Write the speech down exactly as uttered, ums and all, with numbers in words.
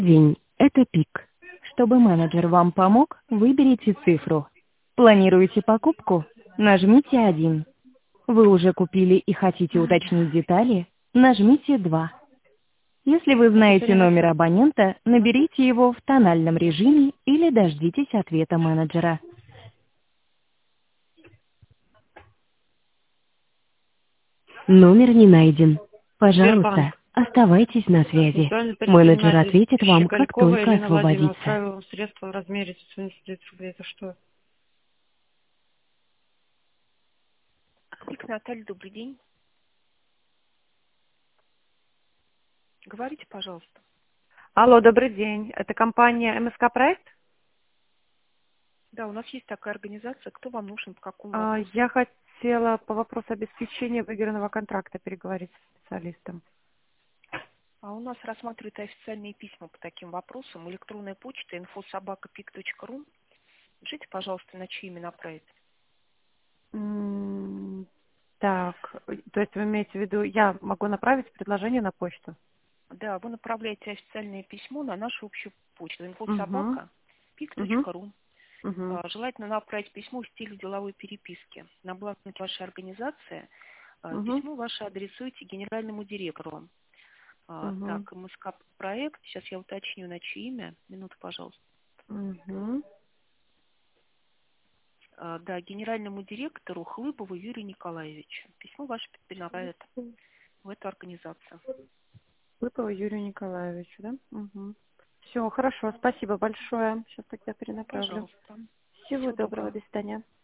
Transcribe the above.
День. Это пик. Чтобы менеджер вам помог, выберите цифру. Планируете покупку? Нажмите один. Вы уже купили и хотите уточнить детали? Нажмите два. Если вы знаете Екатерина номер Федоровна. абонента, наберите его в тональном режиме или дождитесь ответа менеджера. Номер не найден. Пожалуйста, Сбербанк. оставайтесь на связи. Индивидуальный Менеджер предприниматель ответит вам, как Щеголькова только Елена Владимировна освободится. отправила средства в размере семьдесят девять рублей. Это что? Ик Наталья, добрый день. Говорите, пожалуйста. Алло, добрый день. Это компания МСК Проект? Да, у нас есть такая организация. Кто вам нужен, по какому А, вопросу? Я хотела по вопросу обеспечения выигранного контракта переговорить с специалистом. А у нас рассматривают официальные письма по таким вопросам. Электронная почта инфо собака пик точка ру. Пишите, пожалуйста, на чьи имя направить. М, Так, то есть вы имеете в виду, я могу направить предложение на почту? Да, вы направляете официальное письмо на нашу общую почту инфо Угу, собака пик угу, точка ру. угу, А, Желательно направить письмо в стиле деловой переписки. На бланке вашей организации а, угу, письмо ваше адресуйте генеральному директору. А, угу, Так, МСК проект. Сейчас я уточню, на чье имя. Минуту, пожалуйста. угу. А, Да, генеральному директору Хлыбову Юрию Николаевичу. Письмо ваше перенаправят в эту организацию. Лыпова Юрию Николаевичу, да? Угу. Все, хорошо, спасибо большое. Сейчас тогда перенаправлю. Пожалуйста. Всего Всего доброго, доброго. до свидания.